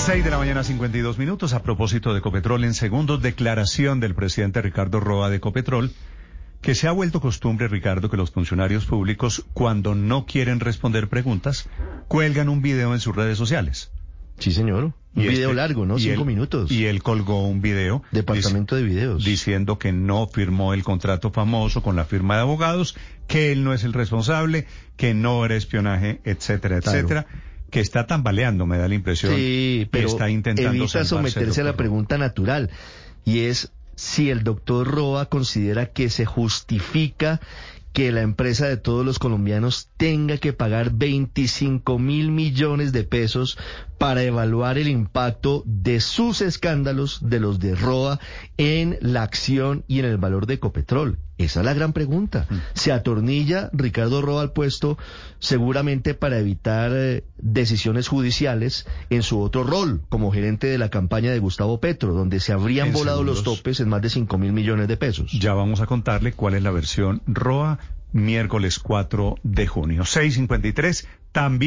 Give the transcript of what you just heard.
6:52 a.m. A propósito de Ecopetrol, en segundos, declaración del presidente Ricardo Roa de Ecopetrol, que se ha vuelto costumbre, Ricardo, que los funcionarios públicos, cuando no quieren responder preguntas, cuelgan un video en sus redes sociales. Sí, señor. Un video largo, ¿no? 5 minutos. Y él colgó un video. Departamento de videos. Diciendo que no firmó el contrato famoso con la firma de abogados, que él no es el responsable, que no era espionaje, etcétera, etcétera. Claro. Que está tambaleando, me da la impresión. Sí, pero está intentando evita someterse a la pregunta natural, y es si el doctor Roa considera que se justifica que la empresa de todos los colombianos tenga que pagar 25.000 millones de pesos para evaluar el impacto de sus escándalos, de los de Roa, en la acción y en el valor de Ecopetrol. Esa es la gran pregunta. Se atornilla Ricardo Roa al puesto seguramente para evitar decisiones judiciales en su otro rol como gerente de la campaña de Gustavo Petro, donde se habrían volado los topes en más de 5.000 millones de pesos. Ya vamos a contarle cuál es la versión Roa, miércoles 4 de junio. 6:53, también.